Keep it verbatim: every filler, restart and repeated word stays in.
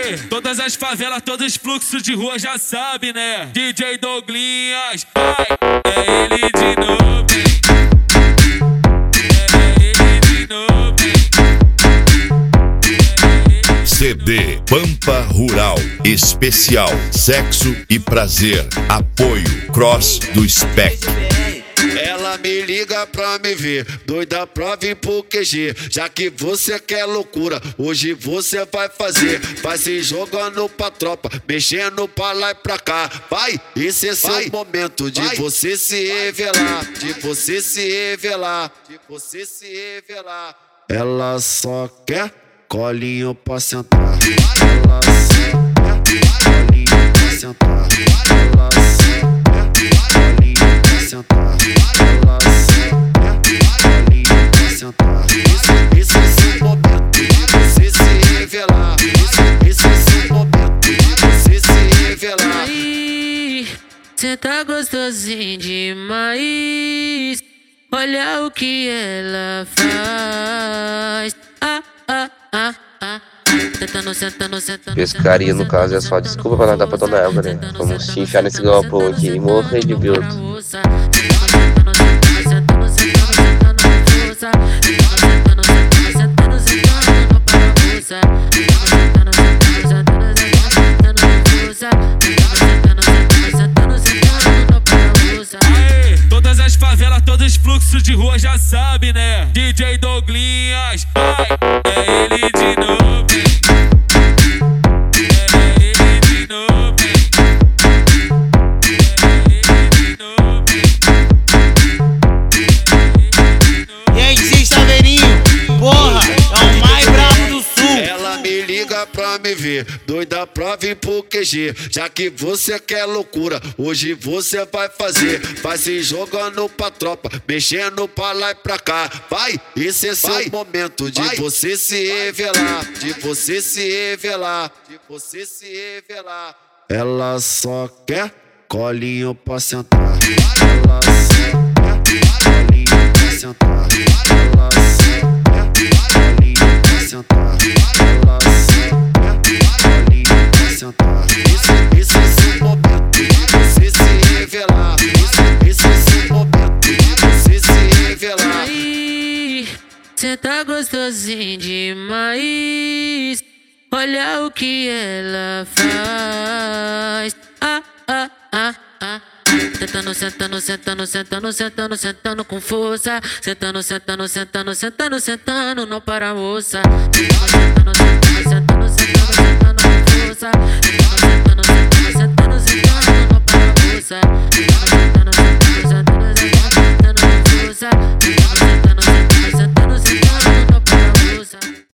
Aê, todas as favelas, todos os fluxos de rua já sabe, né? D J Douglinhas, vai, é ele de novo, hein? É ele de novo, hein? C D Pampa Rural Especial Sexo e Prazer. Apoio Cross do Spec. Ela me liga pra me ver, doida pra vir pro Q G. Já que você quer loucura, hoje você vai fazer. Vai se jogando pra tropa, mexendo pra lá e pra cá. Vai, esse é seu vai. momento de vai. você se revelar. De você se revelar. De você se revelar. Ela só quer colinho pra sentar. Ela só quer colinho pra sentar. Ela só quer colinho pra sentar. Ela só quer colinho pra sentar. Esse, esse é seu momento de você se revelar. Esse, esse é seu momento de você se revelar. Aí, cê tá gostosinho demais. Olha o que ela faz. Ah, ah, ah, ah. Sentando, sentando, sentando. Pescaria, no caso, é só desculpa pra nada pra Dona Elba, né? Vamos se enfiar nesse galpão aqui e morrer de bilto. Aê, todas as favelas, todos os fluxos de rua já sabe, né? D J Douglinhas, vai, é ele de novo, hein? É ele de novo, hein? É ele de novo, hein? E aí, G Chaveirinho, porra, é o mais brabo do sul. Ela me liga pra me ver, doida pra vir pro Q G. Já que você quer loucura, hoje você vai fazer. Vai se jogando pra tropa, mexendo pra lá e pra cá. Vai, esse é seu vai. momento de vai. você se revelar. De você se revelar. De você se revelar. Ela só quer colinho pra sentar. Ela só quer colinho pra sentar. Ela só quer colinho pra sentar. Ela só quer colinho pra sentar. Esse, esse é seu momento de você se revelar. Esse, esse é seu momento de você se revelar. Aí, cê tá gostosinho demais. Olha o que ela faz. Ah, ah, ah, ah. Sentando, sentando, sentando, sentando, sentando, sentando com força. Sentando, sentando, sentando, sentando, sentando, não para a moça. Sentando, sentando, sentando, sentando, sentando.